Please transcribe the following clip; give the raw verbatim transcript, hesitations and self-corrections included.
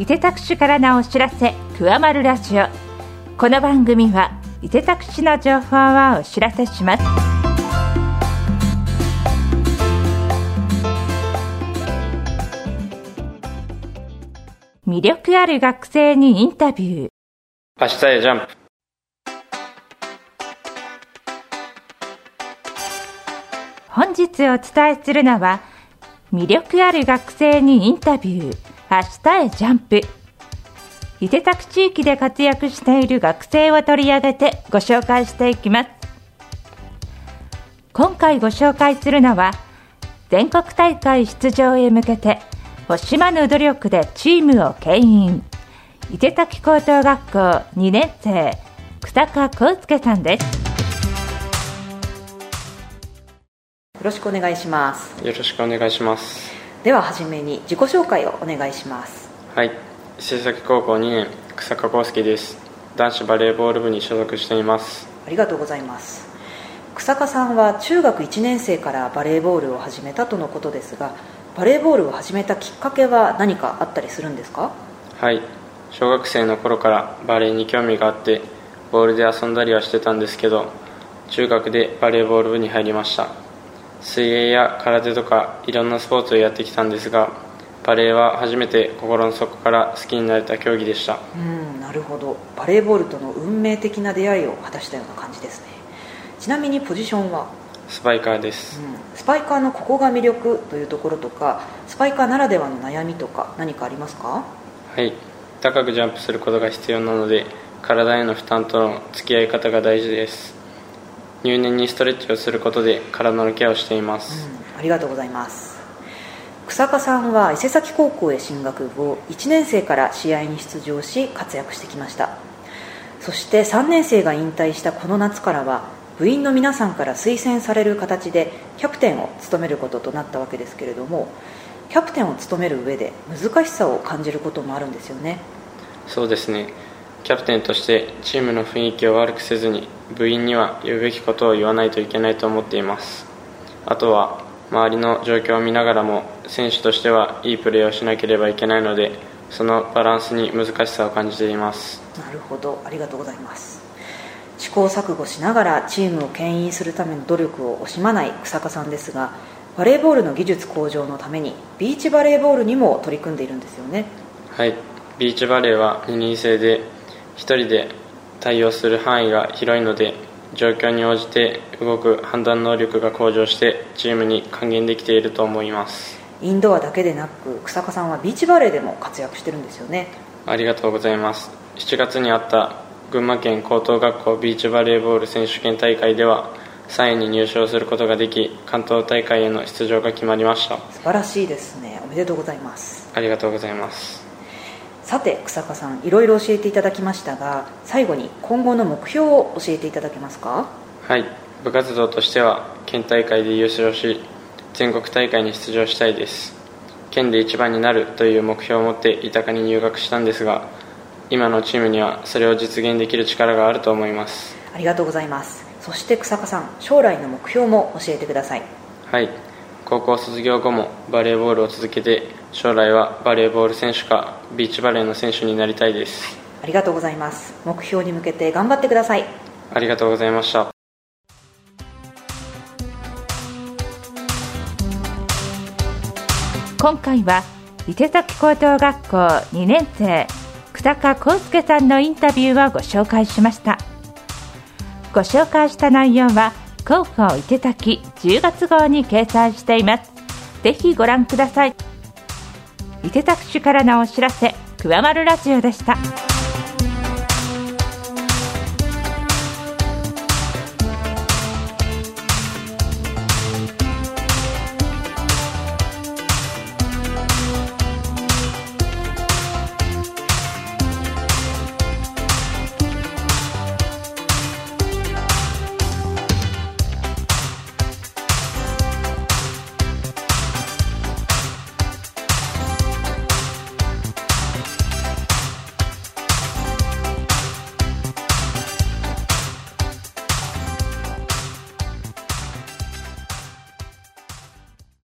伊勢タクシからのお知らせ、くわまるラジオ。この番組は伊勢タクシの情報をお知らせします。魅力ある学生にインタビュー。 明日へジャンプ。 本日お伝えするのは、魅力ある学生にインタビュー、明日へジャンプ。伊勢崎地域で活躍している学生を取り上げてご紹介していきます。今回ご紹介するのは、全国大会出場へ向けて惜しまぬ努力でチームを牽引、伊勢崎高等学校にねん生、草加康介さんです。 よろしくお願いします。 よろしくお願いします。 でははじめに自己紹介をお願いします。 はい、伊勢崎高校にねん、草加康介です。男子バレーボール部に所属しています。 ありがとうございます。草加さんは中学いちねん生からバレーボールを始めたとのことですが、バレーボールを始めたきっかけは何かあったりするんですか？ はい、小学生の頃からバレーに興味があってボールで遊んだりはしてたんですけど、中学でバレーボール部に入りました。水泳や空手とかいろんなスポーツをやってきたんですが、バレーは初めて心の底から好きになれた競技でした。 うん、なるほど。バレーボールとの運命的な出会いを果たしたような感じですね。ちなみにポジションは？ スパイカーです。 うん、スパイカーのここが魅力というところとか、スパイカーならではの悩みとか何かありますか？ はい、高くジャンプすることが必要なので、体への負担との付き合い方が大事です。入念にストレッチをすることで体のケアをしています。 うん、ありがとうございます。草加さんは伊勢崎高校へ進学後、いちねん生から試合に出場し活躍してきました。そしてさんねん生が引退したこの夏からは、部員の皆さんから推薦される形でキャプテンを務めることとなったわけですけれども、キャプテンを務める上で難しさを感じることもあるんですよね。 そうですね。キャプテンとしてチームの雰囲気を悪くせずに、部員には言うべきことを言わないといけないと思っています。あとは周りの状況を見ながらも、選手としてはいいプレーをしなければいけないので、そのバランスに難しさを感じています。 なるほど、ありがとうございます。試行錯誤しながらチームを牽引するための努力を惜しまない草加さんですが、バレーボールの技術向上のためにビーチバレーボールにも取り組んでいるんですよね。 はい、ビーチバレーはににん制でひとりで対応する範囲が広いので、状況に応じて動く判断能力が向上してチームに還元できていると思います。 インドアだけでなく、草加さんはビーチバレーでも活躍してるんですよね。 ありがとうございます。しちがつにあった群馬県高等学校ビーチバレーボール選手権大会ではさんいに入賞することができ、関東大会への出場が決まりました。 素晴らしいですね。おめでとうございます。 ありがとうございます。 さて草加さん、いろいろ教えていただきましたが、最後に今後の目標を教えていただけますか？ はい、部活動としては県大会で優勝し、全国大会に出場したいです。県で一番になるという目標を持って伊高に入学したんですが、今のチームにはそれを実現できる力があると思います。 ありがとうございます。そして草加さん、将来の目標も教えてください。 はい、高校卒業後もバレーボールを続けて、将来はバレーボール選手かビーチバレーの選手になりたいです。 ありがとうございます。目標に向けて頑張ってください。 ありがとうございました。 今回は伊勢崎高等学校にねん生、草加康介さんのインタビューをご紹介しました。ご紹介した内容は広報伊勢崎じゅうがつ号に掲載しています。ぜひご覧ください。伊勢崎市からのお知らせ、くわまるラジオでした。